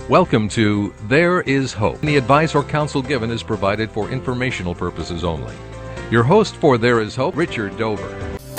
Welcome to There Is Hope. The advice or counsel given is provided for informational purposes only. Your host for There Is Hope, Richard Dover.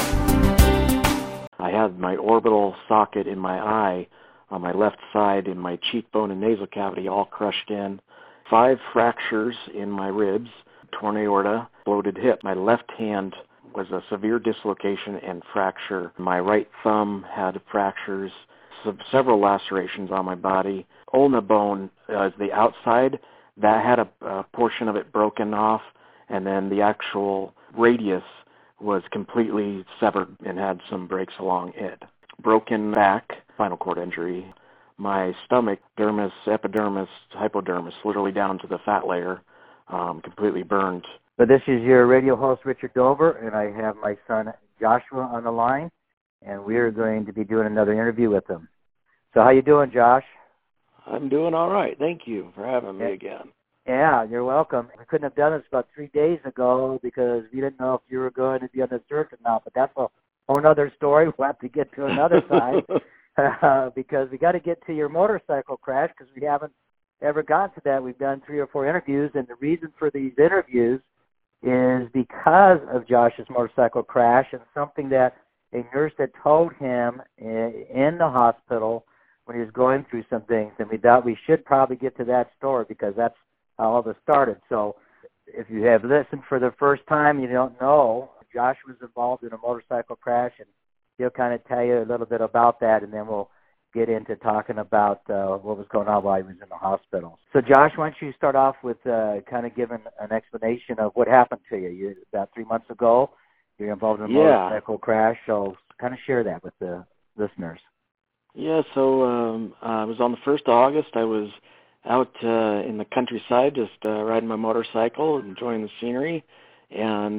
I had my orbital socket in my eye on my left side in my cheekbone and nasal cavity all crushed in. 5 fractures in my ribs, torn aorta, bloated hip. My left hand was a severe dislocation and fracture. My right thumb had fractures, several lacerations on my body. Ulna bone, the outside, that had a portion of it broken off, and then the actual radius was completely severed and had some breaks along it. Broken back, spinal cord injury. My stomach, dermis, epidermis, hypodermis, literally down to the fat layer, completely burned. So this is your radio host, Richard Dover, and I have my son Joshua on the line, and we are going to be doing another interview with him. So how you doing, Josh? I'm doing all right. Thank you for having me again. Yeah, you're welcome. We couldn't have done this about 3 days ago because we didn't know if you were going to be on the earth or not, but that's a whole other story. We'll have to get to another time because we got to get to your motorcycle crash because we haven't ever gotten to that. We've done 3 or 4 interviews, and the reason for these interviews is because of Josh's motorcycle crash and something that a nurse had told him in the hospital when he was going through some things, and we thought we should probably get to that story because that's how all this started. So if you have listened for the first time, you don't know, Josh was involved in a motorcycle crash, and he'll kind of tell you a little bit about that, and then we'll get into talking about what was going on while he was in the hospital. So Josh, why don't you start off with kind of giving an explanation of what happened to you? About 3 months ago, you're involved in a motorcycle crash, so kind of share that with the listeners. Yeah, so it was on the 1st of August. I was out in the countryside just riding my motorcycle, enjoying the scenery, and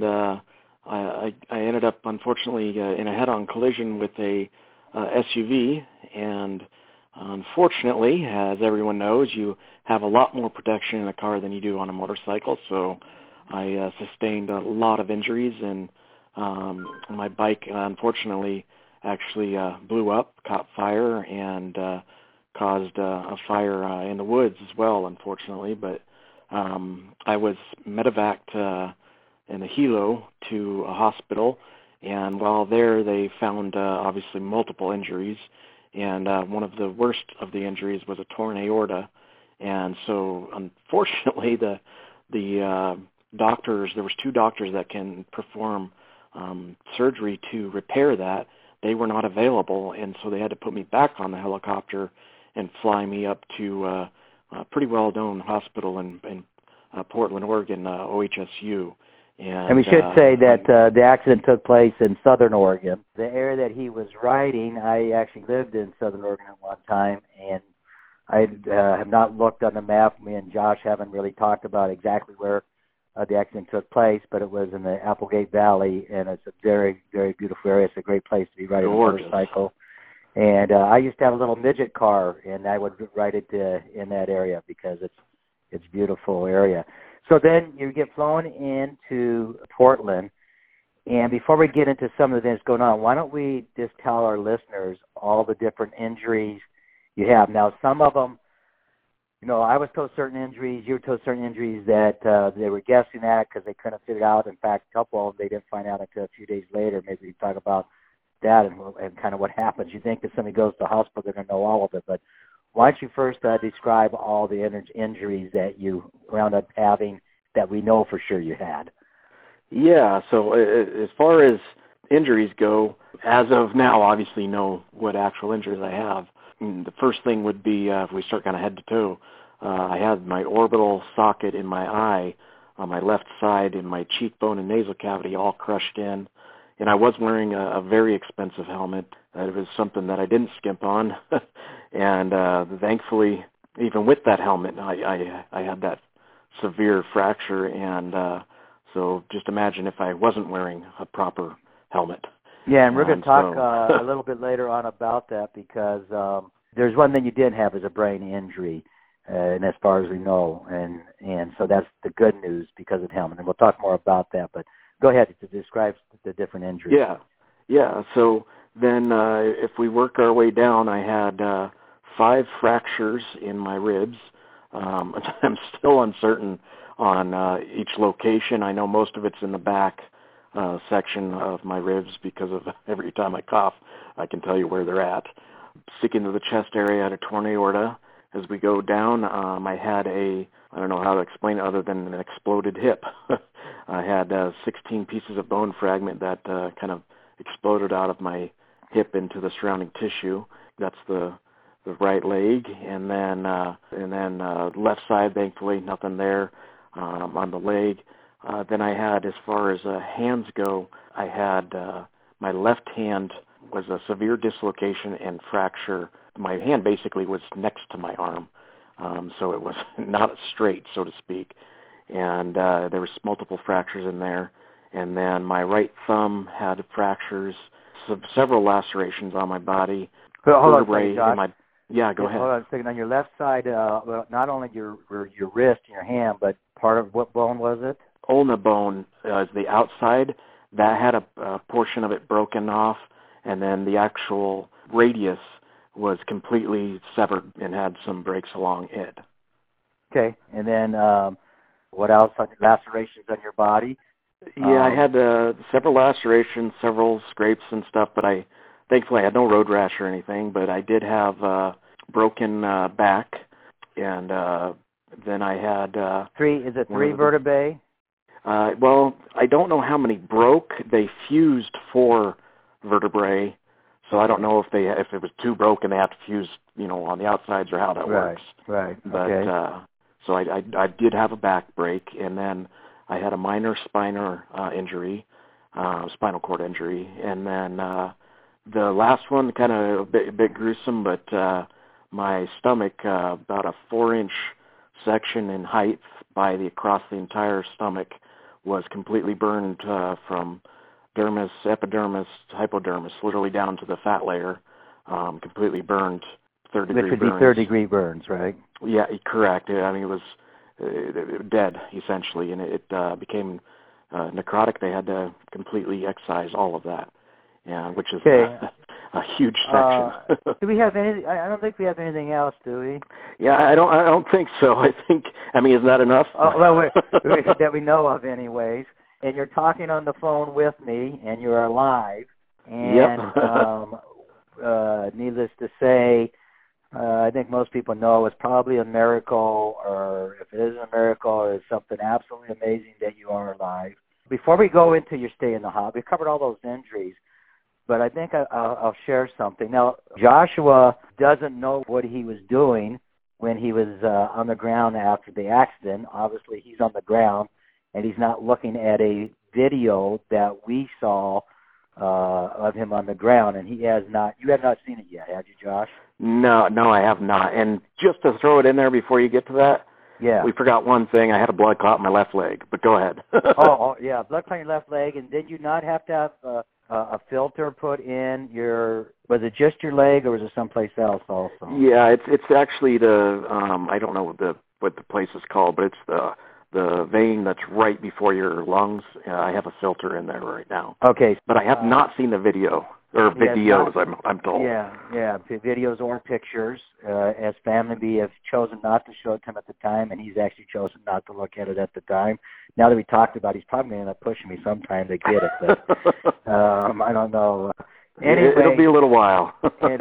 I ended up, unfortunately, in a head-on collision with a SUV, and unfortunately, as everyone knows, you have a lot more protection in a car than you do on a motorcycle, so I sustained a lot of injuries, and my bike, unfortunately, actually blew up, caught fire, and caused a fire in the woods as well, unfortunately. But I was medevaced in a helo to a hospital, and while there they found obviously multiple injuries, and one of the worst of the injuries was a torn aorta. And so unfortunately the doctors, there was 2 doctors that can perform surgery to repair that. They were not available, and so they had to put me back on the helicopter and fly me up to a pretty well-known hospital in Portland, Oregon, OHSU. And we should say that the accident took place in Southern Oregon. The area that he was riding, I actually lived in Southern Oregon at one time, and I have not looked on the map. Me and Josh haven't really talked about exactly where the accident took place, but it was in the Applegate Valley, and it's a very, very beautiful area. It's a great place to be riding a motorcycle. And I used to have a little midget car, and I would ride it in that area because it's a beautiful area. So then you get flown into Portland, and before we get into some of the things going on, why don't we just tell our listeners all the different injuries you have. Now, some of them, you know, I was told certain injuries, you were told certain injuries that they were guessing at because they couldn't figure it out. In fact, a couple of them they didn't find out until a few days later. Maybe we can talk about that and kind of what happens. You think if somebody goes to the hospital, they're going to know all of it. But why don't you first describe all the injuries that you wound up having that we know for sure you had? Yeah, so as far as injuries go, as of now, obviously know what actual injuries I have. The first thing would be, if we start kind of head to toe, I had my orbital socket in my eye on my left side in my cheekbone and nasal cavity all crushed in. And I was wearing a very expensive helmet. It was something that I didn't skimp on. And thankfully, even with that helmet, I had that severe fracture. And so just imagine if I wasn't wearing a proper helmet. Yeah, and we're going to talk a little bit later on about that because there's one thing you did have is a brain injury, and as far as we know, and so that's the good news because of the helmet, and we'll talk more about that. But go ahead to describe the different injuries. Yeah. So then if we work our way down, I had 5 fractures in my ribs. I'm still uncertain on each location. I know most of it's in the back section of my ribs because of every time I cough, I can tell you where they're at. Sticking to the chest area, I had a torn aorta. As we go down, I had I don't know how to explain it other than an exploded hip. I had 16 pieces of bone fragment that kind of exploded out of my hip into the surrounding tissue. That's the right leg, and then left side, thankfully, nothing there on the leg. Then I had, as far as hands go, I had my left hand was a severe dislocation and fracture. My hand basically was next to my arm, so it was not straight, so to speak. And there was multiple fractures in there. And then my right thumb had fractures, several lacerations on my body. But hold on, Josh. Yeah, go ahead. Hold on a second. On your left side, well, not only your wrist and your hand, but part of what bone was it? Ulna bone is the outside. That had a portion of it broken off, and then the actual radius was completely severed and had some breaks along it. Okay. And then what else? Lacerations on your body? Yeah, I had several lacerations, several scrapes and stuff, but thankfully I had no road rash or anything, but I did have broken back, and then I had... Is it 3 vertebrae? Well, I don't know how many broke. They fused 4 vertebrae, so I don't know if it was 2 broken, they have to fuse, on the outsides or how that works. Right. But okay. So I did have a back break, and then I had a minor spinal cord injury, and then the last one kind of a bit gruesome, but my stomach, about a 4-inch section in height across the entire stomach, was completely burned from dermis, epidermis, hypodermis, literally down to the fat layer, completely burned, third-degree burns. Which would be third-degree burns, right? Yeah, correct. I mean, it was dead, essentially, and it became necrotic. They had to completely excise all of that, which is a huge section. Do we have any? I don't think we have anything else, do we? Yeah, I don't think so. Isn't that enough? That we know of, anyways. And you're talking on the phone with me, and you are live. And Yep. Needless to say, I think most people know it's probably a miracle, or if it isn't a miracle, it's something absolutely amazing that you are alive. Before we go into your stay in the hospital, we covered all those injuries, but I think I'll share something. Now, Joshua doesn't know what he was doing when he was on the ground after the accident. Obviously, he's on the ground, and he's not looking at a video that we saw of him on the ground, and you have not seen it yet, have you, Josh? No, I have not. And just to throw it in there before you get to that, we forgot one thing. I had a blood clot in my left leg, but go ahead. Yeah, blood clot in your left leg, and did you not have to have a filter put in was it just your leg, or was it someplace else also? Yeah, it's actually I don't know what the place is called, but it's the vein that's right before your lungs. I have a filter in there right now. Okay. But I have not seen the video, or videos, I'm told. Yeah, videos or pictures. As family, we have chosen not to show it to him at the time, and he's actually chosen not to look at it at the time. Now that we talked about it, he's probably going to end up pushing me sometime to get it, but I don't know. Anyway, it'll be a little while.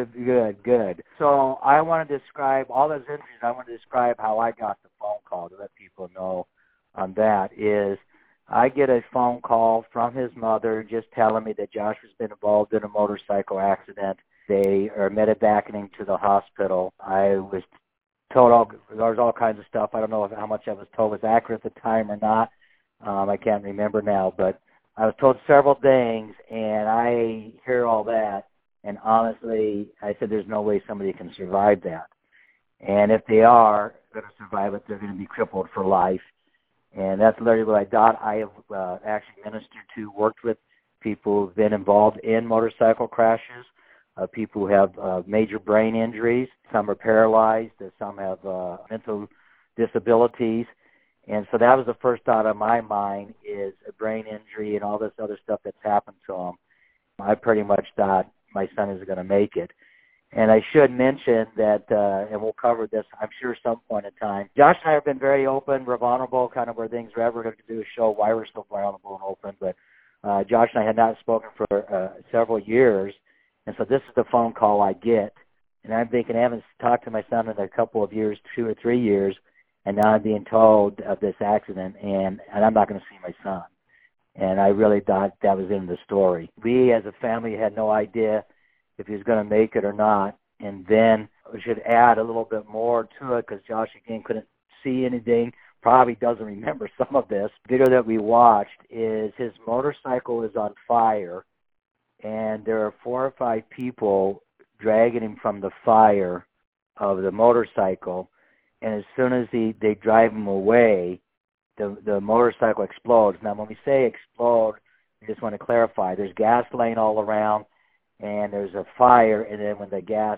Good. So I want to describe all those injuries. I want to describe how I got the phone call to let people know on that. Is I get a phone call from his mother just telling me that Josh has been involved in a motorcycle accident. They are medevacing to the hospital. I was told there was all kinds of stuff. I don't know how much I was told was accurate at the time or not. I can't remember now, but I was told several things, and I hear all that, and honestly, I said there's no way somebody can survive that. And if they are going to survive it, they're going to be crippled for life. And that's literally what I thought. I have actually ministered to, worked with people who've been involved in motorcycle crashes, people who have major brain injuries. Some are paralyzed, some have mental disabilities. And so that was the first thought on my mind, is a brain injury and all this other stuff that's happened to him. I pretty much thought my son isn't going to make it. And I should mention that, and we'll cover this, I'm sure, some point in time. Josh and I have been very open, we're vulnerable, kind of where things are ever going to do a show, why we're so vulnerable and open. But Josh and I had not spoken for several years, and so this is the phone call I get. And I'm thinking, I haven't talked to my son in a couple of years, 2 or 3 years, and now I'm being told of this accident, and I'm not going to see my son. And I really thought that was in the story. We as a family had no idea if he was going to make it or not. And then we should add a little bit more to it because Josh, again, couldn't see anything, probably doesn't remember some of this. The video that we watched is his motorcycle is on fire, and there are 4 or 5 people dragging him from the fire of the motorcycle. And as soon as they drive him away, the motorcycle explodes. Now, when we say explode, I just want to clarify, there's gas laying all around, and there's a fire, and then when the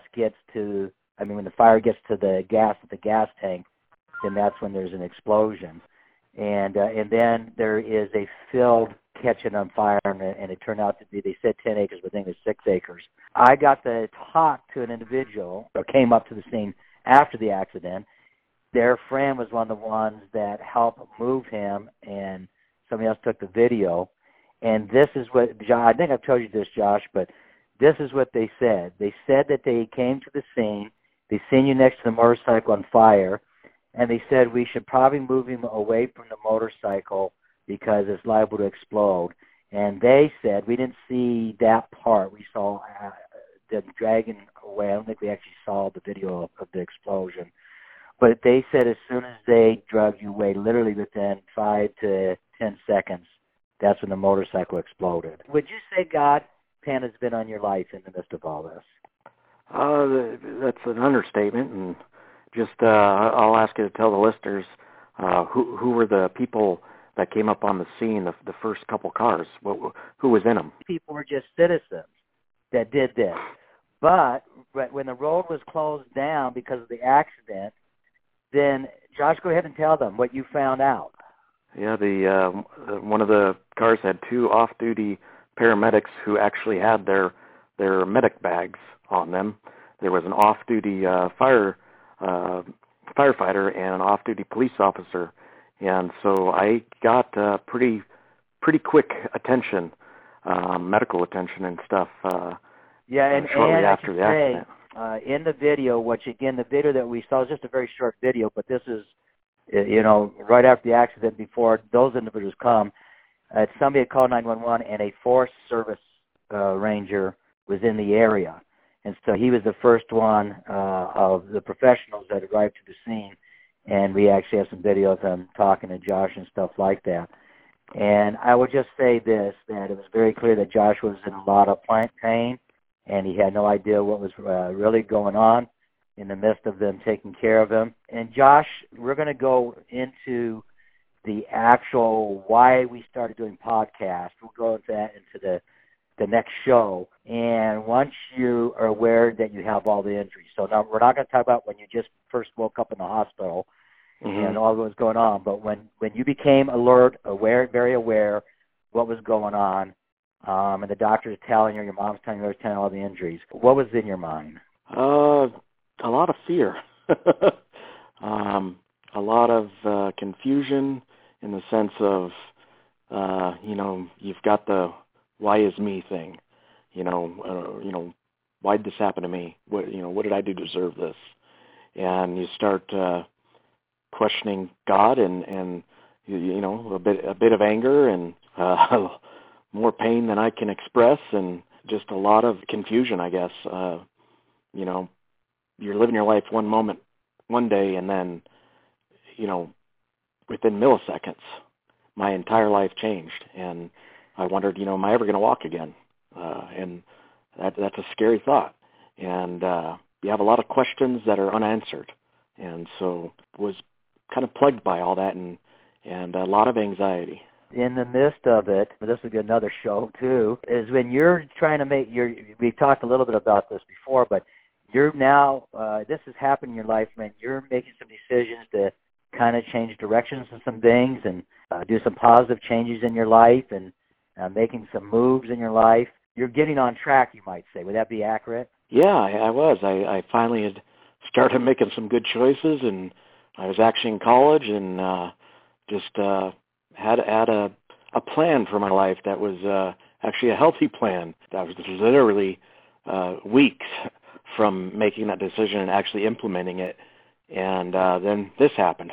fire gets to the gas at the gas tank, then that's when there's an explosion. And then there is a field catching on fire, and it turned out to be, they said 10 acres, but I think it was 6 acres. I got to talk to an individual that came up to the scene after the accident. Their friend was one of the ones that helped move him, and somebody else took the video. And this is what, I think I've told you this, Josh, but this is what they said. They said that they came to the scene, they seen you next to the motorcycle on fire, and they said we should probably move him away from the motorcycle because it's liable to explode. And they said, we didn't see that part. We saw them dragging away. I don't think we actually saw the video of the explosion. But they said as soon as they drug you away, literally within 5 to 10 seconds, that's when the motorcycle exploded. Would you say God, Pan, has been on your life in the midst of all this? That's an understatement, and just I'll ask you to tell the listeners who were the people that came up on the scene, the first couple cars. Who was in them? People were just citizens that did this. But when the road was closed down because of the accident, then, Josh, go ahead and tell them what you found out. Yeah, one of the cars had 2 off-duty paramedics who actually had their medic bags on them. There was an off-duty firefighter and an off-duty police officer, and so I got pretty quick attention, medical attention and stuff. Shortly after the accident. In the video, which again, the video that we saw is just a very short video, but this is, right after the accident, before those individuals come, somebody had called 911, and a Forest Service ranger was in the area. And so he was the first one of the professionals that arrived to the scene, and we actually have some video of him talking to Josh and stuff like that. And I would just say this, that it was very clear that Josh was in a lot of pain, and he had no idea what was really going on in the midst of them taking care of him. And Josh, we're going to go into the actual why we started doing podcasts. We'll go into that into the next show. And once you are aware that you have all the injuries, so now we're not going to talk about when you just first woke up in the hospital and all that was going on, but when you became alert, aware, very aware what was going on, and the doctor's telling you, your mom's telling you, telling all the injuries. What was in your mind? A lot of fear. A lot of confusion in the sense of, you've got the why is me thing. Why'd this happen to me? What did I do to deserve this? And you start questioning God and a bit of anger and more pain than I can express, and just a lot of confusion, I guess. You're living your life one moment, one day, and then, within milliseconds, my entire life changed, and I wondered, am I ever going to walk again? And that's a scary thought. And you have a lot of questions that are unanswered, and so was kind of plagued by all that and a lot of anxiety. In the midst of it, this will be another show too, is when you're trying to we've talked a little bit about this before, but you're now, this has happened in your life, man, you're making some decisions to kind of change directions in some things and do some positive changes in your life and making some moves in your life. You're getting on track, you might say. Would that be accurate? Yeah, I was. I finally had started making some good choices, and I was actually in college, and just had a plan for my life that was actually a healthy plan. That was literally weeks from making that decision and actually implementing it, and then this happened.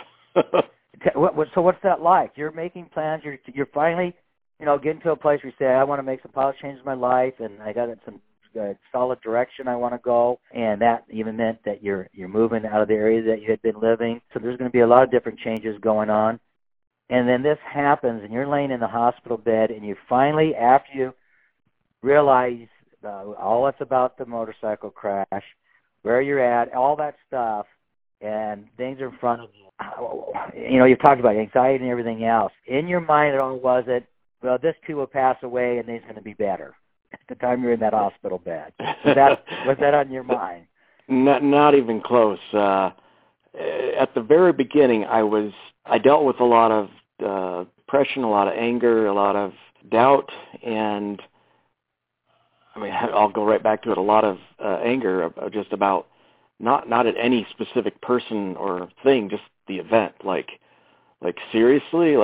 So what's that like? You're making plans. You're finally, getting to a place where you say, I want to make some positive changes in my life, and I got some solid direction I want to go. And that even meant that you're moving out of the area that you had been living. So there's going to be a lot of different changes going on. And then this happens, and you're laying in the hospital bed, and you finally, after you realize all that's about the motorcycle crash, where you're at, all that stuff, and things are in front of you. You've talked about anxiety and everything else. In your mind, it all was it, well, this too will pass away, and it's going to be better. At the time you're in that hospital bed, was that on your mind? Not even close. At the very beginning, I dealt with a lot of depression, a lot of anger, a lot of doubt, and I mean, I'll go right back to it. A lot of anger, just about not at any specific person or thing, just the event. Like seriously,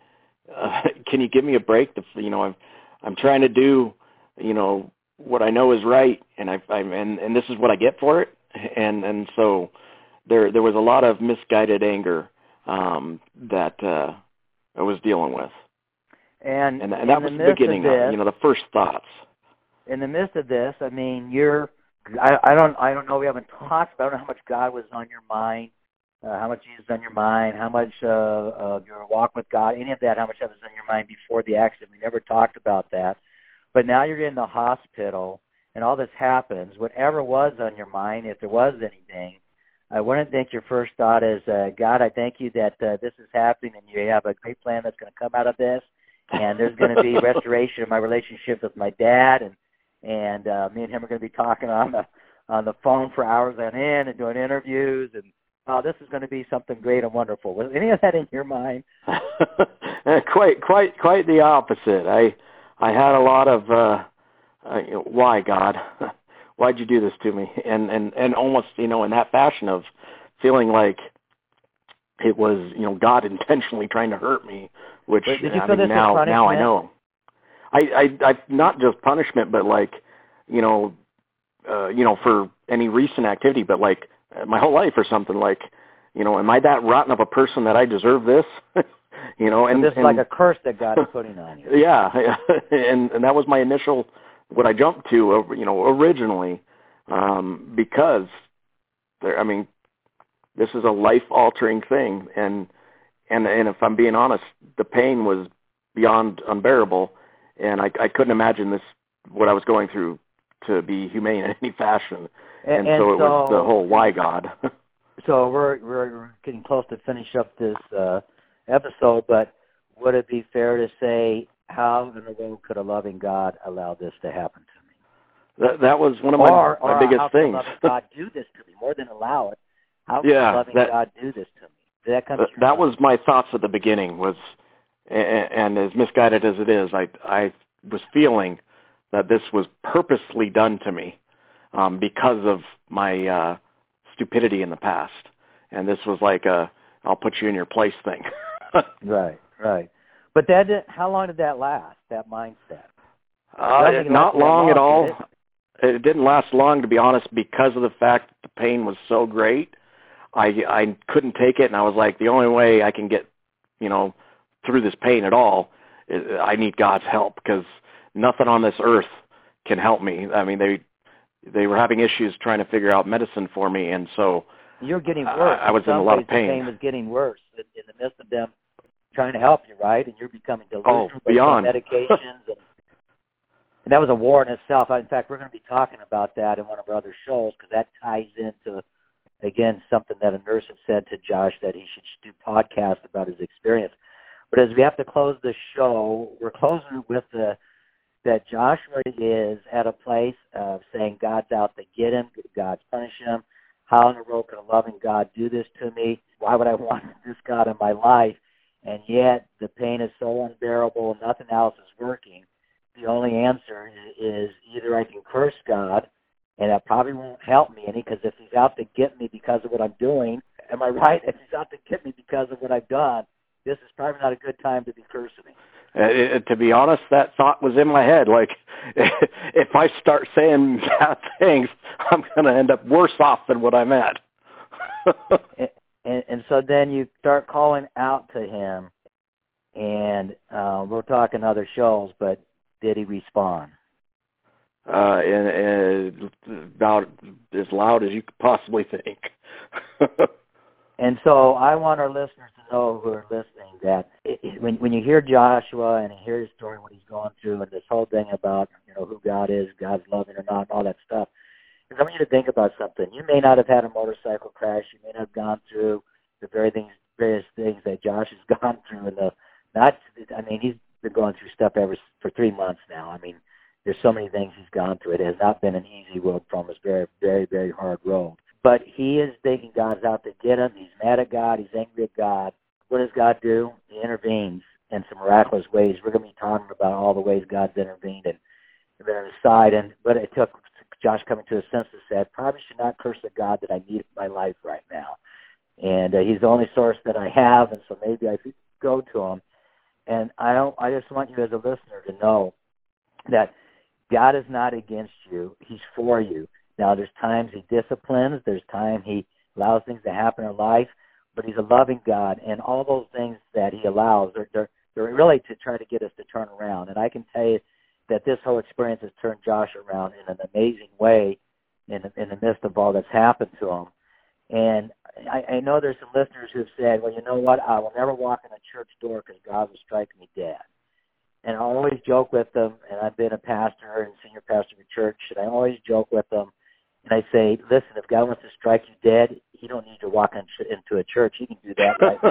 can you give me a break? I'm trying to do, what I know is right, and and this is what I get for it, and so there was a lot of misguided anger that I was dealing with, and that was the beginning of it, the first thoughts. In the midst of this, I mean, I don't know. We haven't talked about how much God was on your mind, how much Jesus was on your mind, how much of your walk with God, any of that, how much that was on your mind before the accident. We never talked about that. But now you're in the hospital, and all this happens. Whatever was on your mind, if there was anything, I wouldn't think your first thought is, God, I thank you that this is happening, and you have a great plan that's going to come out of this, and there's going to be restoration of my relationship with my dad, and me and him are going to be talking on the phone for hours on end and doing interviews, and this is going to be something great and wonderful. Was any of that in your mind? Quite the opposite. I had a lot of why, God, why'd you do this to me, and almost in that fashion of feeling like it was God intentionally trying to hurt me, which did you feel this now I know. I not just punishment, but for any recent activity, but my whole life or something. Am I that rotten of a person that I deserve this? And this is like a curse that God is putting on you. Yeah, and that was my initial what I jumped to, originally, because this is a life-altering thing, and if I'm being honest, the pain was beyond unbearable. And I couldn't imagine what I was going through, to be humane in any fashion. And so it was the whole why, God. So we're getting close to finish up this episode, but would it be fair to say, how in the world could a loving God allow this to happen to me? That was one of my biggest things. How could a loving God do this to me? More than allow it, how could a loving God do this to me? Did that come to that was my thoughts at the beginning, and as misguided as it is, I was feeling that this was purposely done to me because of my stupidity in the past. And this was like I'll put you in your place thing. Right. But how long did that last, that mindset? Not long at all. It didn't last long, to be honest, because of the fact that the pain was so great. I couldn't take it, and I was like, the only way I can get, through this pain at all, I need God's help, because nothing on this earth can help me. I mean, they were having issues trying to figure out medicine for me, and so you're getting worse. I was in a lot of pain. The pain was getting worse in the midst of them trying to help you, right? And you're becoming delusional beyond medications, and that was a war in itself. In fact, we're going to be talking about that in one of our other shows, because that ties into, again, something that a nurse had said to Josh, that he should do podcasts about his experience. But as we have to close the show, we're closing with that Joshua is at a place of saying God's out to get him, God's punishing him. How in the world could a loving God do this to me? Why would I want this God in my life? And yet the pain is so unbearable, nothing else is working. The only answer is either I can curse God and that probably won't help me any, because if he's out to get me because of what I'm doing, am I right? If he's out to get me because of what I've done, this is probably not a good time to be cursing him. To be honest, that thought was in my head. Like, if I start saying bad things, I'm going to end up worse off than what I'm at. and so then you start calling out to him, and we'll talk in other shows, but did he respond? And about as loud as you could possibly think. And so I want our listeners to know, who are listening, that when you hear Joshua and you hear his story, what he's going through, and this whole thing about, who God is, God's loving or not, and all that stuff, I want you to think about something. You may not have had a motorcycle crash. You may not have gone through the various things that Josh has gone through. He's been going through stuff for 3 months now. I mean, there's so many things he's gone through. It has not been an easy road from us, very, very, very hard road. But he is thinking God's out to get him. He's mad at God. He's angry at God. What does God do? He intervenes in some miraculous ways. We're going to be talking about all the ways God's intervened and been on his side. But it took Josh coming to his senses, said, probably should not curse the God that I need in my life right now. And he's the only source that I have, and so maybe I should go to him. And I just want you as a listener to know that God is not against you. He's for you. Now, there's times he disciplines. There's times he allows things to happen in life, but he's a loving God, and all those things that he allows, they're really to try to get us to turn around. And I can tell you that this whole experience has turned Josh around in an amazing way in the midst of all that's happened to him. And I know there's some listeners who have said, well, you know what, I will never walk in a church door because God will strike me dead. And I always joke with them, and I've been a pastor and senior pastor of a church, and I always joke with them, and I say, listen, if God wants to strike you dead, he don't need to walk into a church. He can do that right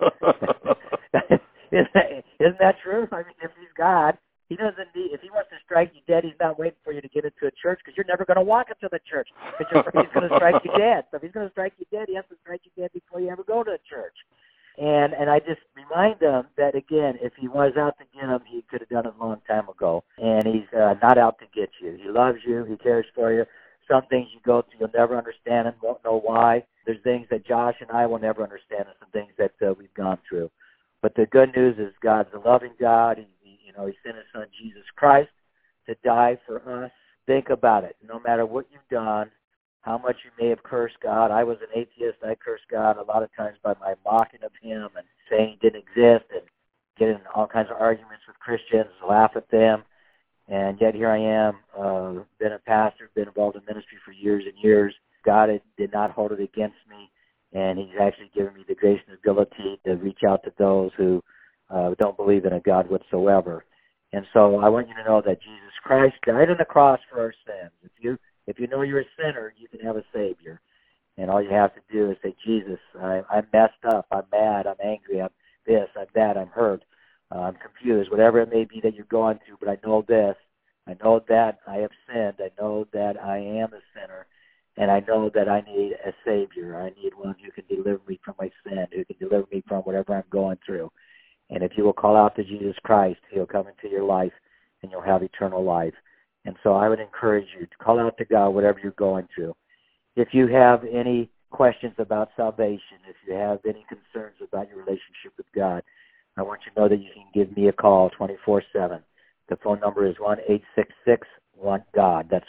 now. Isn't that true? I mean, if he's God, he doesn't need, if he wants to strike you dead, he's not waiting for you to get into a church, because you're never going to walk into the church, because he's going to strike you dead. So if he's going to strike you dead, he has to strike you dead before you ever go to a church. And I just remind them that, again, if he was out to get him, he could have done it a long time ago. And he's not out to get you. He loves you. He cares for you. Some things you go through, you'll never understand and won't know why. There's things that Josh and I will never understand, and some things that we've gone through. But the good news is God's a loving God. He sent his son, Jesus Christ, to die for us. Think about it. No matter what you've done, how much you may have cursed God. I was an atheist. I cursed God a lot of times by my mocking of him and saying he didn't exist and getting in all kinds of arguments with Christians, laugh at them. And yet here I am, been a pastor, been involved in ministry for years and years. God did not hold it against me, and he's actually given me the grace and ability to reach out to those who don't believe in a God whatsoever. And so I want you to know that Jesus Christ died on the cross for our sins. If you know you're a sinner, you can have a Savior. And all you have to do is say, Jesus, I'm messed up, I'm mad, I'm angry, I'm this, I'm that, I'm hurt, I'm confused, whatever it may be that you're going through, but I know this. I know that I have sinned. I know that I am a sinner. And I know that I need a Savior. I need one who can deliver me from my sin, who can deliver me from whatever I'm going through. And if you will call out to Jesus Christ, he'll come into your life, and you'll have eternal life. And so I would encourage you to call out to God whatever you're going through. If you have any questions about salvation, if you have any concerns about your relationship with God, I want you to know that you can give me a call 24/7. The phone number is 1-866-1-GOD. That's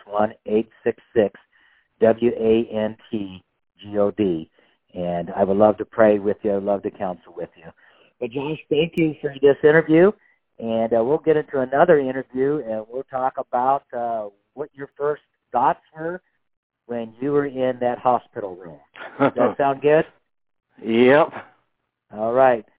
1-866-WANTGOD. And I would love to pray with you. I would love to counsel with you. But Josh, thank you for this interview. And we'll get into another interview, and we'll talk about what your first thoughts were when you were in that hospital room. Does that sound good? Yep. All right.